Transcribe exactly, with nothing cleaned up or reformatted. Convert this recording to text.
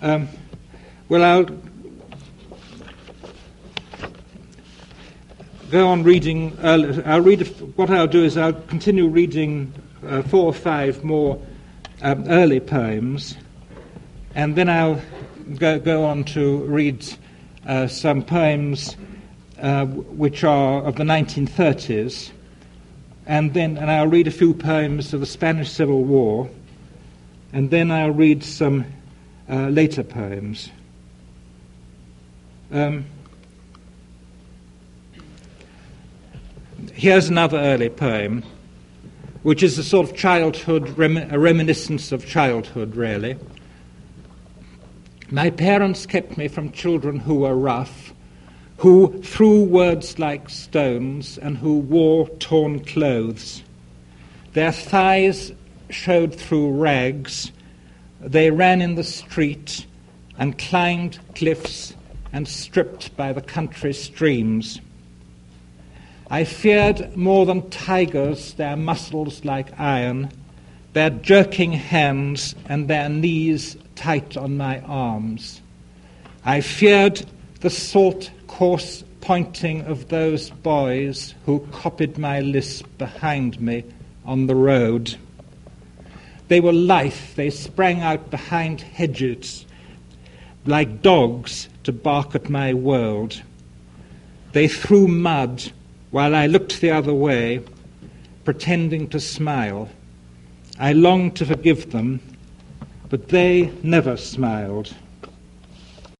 Um, well, I'll go on reading. Uh, I'll read. What I'll do is I'll continue reading uh, four or five more um, early poems, and then I'll go, go on to read uh, some poems uh, which are of the nineteen thirties, and then and I'll read a few poems of the Spanish Civil War, and then I'll read some uh, later poems. Um, here's another early poem, which is a sort of childhood, rem- a reminiscence of childhood, really. My parents kept me from children who were rough, who threw words like stones, and who wore torn clothes. Their thighs showed through rags. They ran in the street and climbed cliffs and stripped by the country streams. I feared more than tigers their muscles like iron, their jerking hands and their knees tight on my arms. I feared the salt, coarse pointing of those boys who copied my lisp behind me on the road. They were lithe, they sprang out behind hedges like dogs to bark at my world. They threw mud while I looked the other way, pretending to smile. I longed to forgive them, but they never smiled.